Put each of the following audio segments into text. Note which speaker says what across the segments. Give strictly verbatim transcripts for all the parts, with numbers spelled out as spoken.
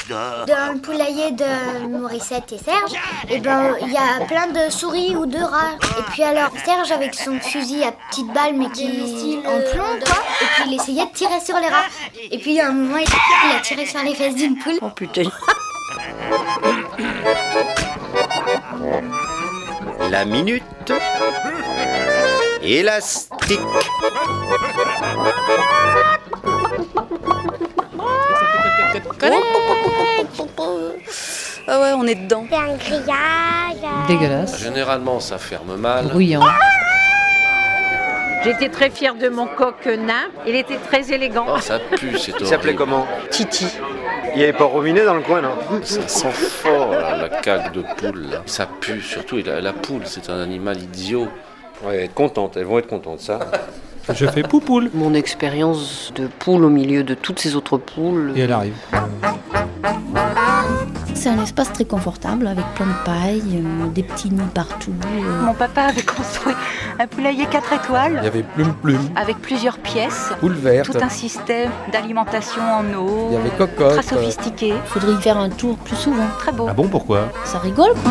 Speaker 1: Dans le poulailler de Morissette et Serge, et ben il y a plein de souris ou de rats. Et puis alors Serge avec son fusil à petite balle mais qui en plomb quoi. Et puis il essayait de tirer sur les rats. Et puis à un moment il a tiré sur les fesses d'une poule.
Speaker 2: Oh putain.
Speaker 3: La minute élastique.
Speaker 2: Ah ouais, on est dedans.
Speaker 1: C'est un grillage.
Speaker 4: Dégueulasse.
Speaker 5: Généralement, ça ferme mal.
Speaker 4: Bruyant.
Speaker 6: J'étais très fière de mon coq nain. Il était très élégant.
Speaker 5: Oh, ça pue, c'est horrible.
Speaker 7: Il s'appelait comment?
Speaker 2: Titi.
Speaker 7: Il n'y avait pas Rominet dans le coin, non?
Speaker 5: Ça sent fort, là, la cague de poule. Là. Ça pue, surtout. La, la poule, c'est un animal idiot.
Speaker 7: Ouais, elles être contentes, elles vont être contentes, ça.
Speaker 8: Je fais poupoule.
Speaker 2: Mon expérience de poule au milieu de toutes ces autres poules.
Speaker 8: Et elle arrive.
Speaker 9: C'est un espace très confortable avec plein de paille, euh, des petits nids partout. Euh.
Speaker 10: Mon papa avait construit un poulailler quatre étoiles.
Speaker 8: Il y avait plume plume.
Speaker 10: Avec plusieurs pièces.
Speaker 8: Poule verte.
Speaker 10: Tout un système d'alimentation en eau.
Speaker 8: Il y avait cocotte.
Speaker 10: Très sophistiqué.
Speaker 9: Il faudrait y faire un tour plus souvent.
Speaker 10: Très beau.
Speaker 8: Ah bon, pourquoi?
Speaker 9: Ça rigole quoi.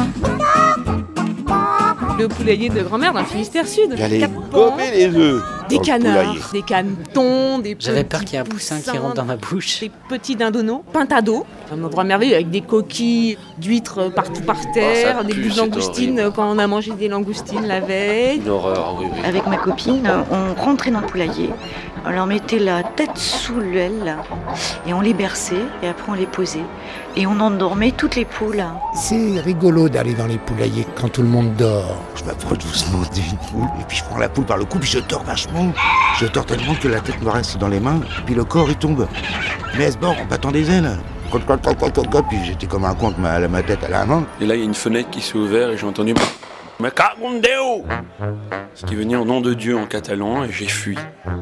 Speaker 11: Le poulailler de grand-mère dans le Finistère Sud.
Speaker 12: J'allais gommer les œufs.
Speaker 11: Des canards, des canetons, des petits
Speaker 4: J'avais peur qu'il y ait un poussin qui rentre dans ma bouche.
Speaker 11: Des petits dindonneaux, pintado. Un endroit merveilleux avec des coquilles d'huîtres partout par terre,
Speaker 5: oh,
Speaker 11: des
Speaker 5: pue,
Speaker 11: bouts de langoustines quand on a mangé des langoustines la veille.
Speaker 5: Une horreur, oui, oui.
Speaker 10: Avec ma copine, on rentrait dans le poulailler, on leur mettait la tête sous l'aile et on les berçait et après on les posait. Et on endormait toutes les poules.
Speaker 12: C'est rigolo d'aller dans les poulaillers quand tout le monde dort. Je m'approche doucement d'une poule et puis je prends la poule par le cou puis je dors vachement. Je dors tellement que la tête me reste dans les mains puis le corps il tombe. Mais elle se bord en battant des ailes. Puis j'étais comme un con avec ma, ma tête à la main.
Speaker 13: Et là il y a une fenêtre qui s'est ouverte et j'ai entendu « Me cago en Déu !» Ce qui veut dire « nom de Dieu » en catalan et j'ai fui.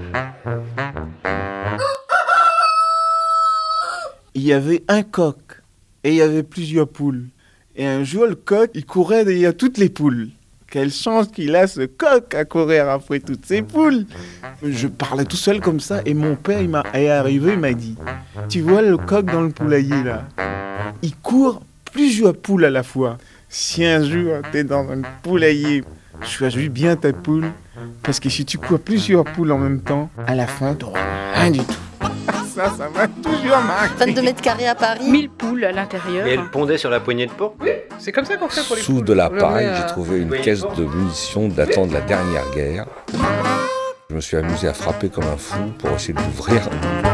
Speaker 14: Il y avait un coq et il y avait plusieurs poules. Et un jour, le coq, il courait derrière toutes les poules. Quelle chance qu'il a, ce coq, à courir après toutes ces poules. Je parlais tout seul comme ça et mon père il m'a, est arrivé, il m'a dit « Tu vois le coq dans le poulailler, là? Il court plusieurs poules à la fois. Si un jour, t'es dans un poulailler, choisis bien ta poule, parce que si tu cours plusieurs poules en même temps, à la fin, t'auras rien du tout. » Ça, ça m'a toujours marqué.
Speaker 2: vingt-deux mètres carrés à Paris.
Speaker 11: mille poules à l'intérieur.
Speaker 7: Et elle pondait sur la poignée de porc?
Speaker 11: Oui, c'est comme ça qu'on fait pour les poules.
Speaker 15: Sous de la paille,
Speaker 11: euh...
Speaker 15: j'ai trouvé une caisse de munitions datant de la dernière guerre. Je me suis amusé à frapper comme un fou pour essayer de l'ouvrir.